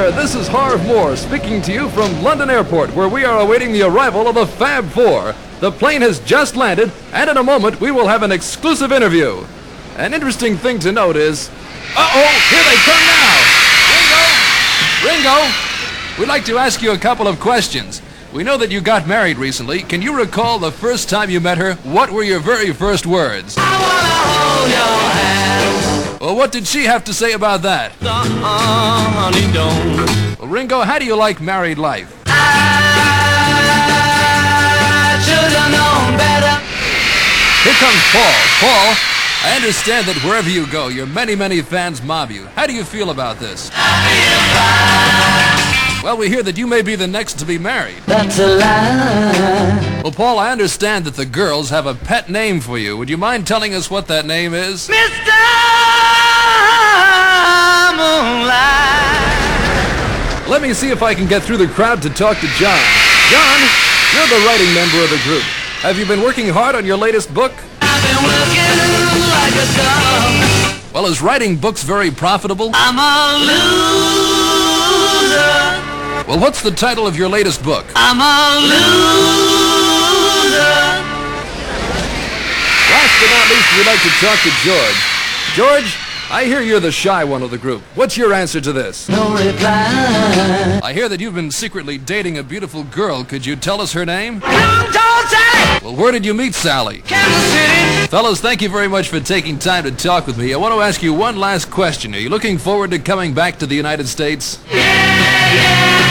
there, this is Harv Moore speaking to you from London Airport, where we are awaiting the arrival of the Fab Four. The plane has just landed, and in a moment we will have an exclusive interview. An interesting thing to note is... Uh-oh, here they come now! Ringo, we'd like to ask you a couple of questions. We know that you got married recently. Can you recall the first time you met her? What were your very first words? I wanna hold your hand. Well, what did she have to say about that? Honey, don't. Well, Ringo, how do you like married life? I should've known better. Here comes Paul. Paul, I understand that wherever you go, your many, many fans mob you. How do you feel about this? Well, we hear that you may be the next to be married. That's a lie. Well, Paul, I understand that the girls have a pet name for you. Would you mind telling us what that name is? Mr. Moonlight. Let me see if I can get through the crowd to talk to John. John, you're the writing member of the group. Have you been working hard on your latest book? I've been working like a dog. Well, is writing books very profitable? I'm a loser. Well, what's the title of your latest book? I'm a loser. Last but not least, we'd like to talk to George. George, I hear you're the shy one of the group. What's your answer to this? No reply. I hear that you've been secretly dating a beautiful girl. Could you tell us her name? Don't say. Well, where did you meet Sally? Kansas City. Fellas, thank you very much for taking time to talk with me. I want to ask you one last question. Are you looking forward to coming back to the United States? Yeah, yeah.